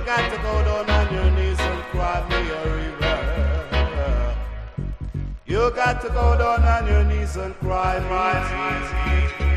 got to go down on your knees and cry me a river. You got to go down on your knees and cry me a river.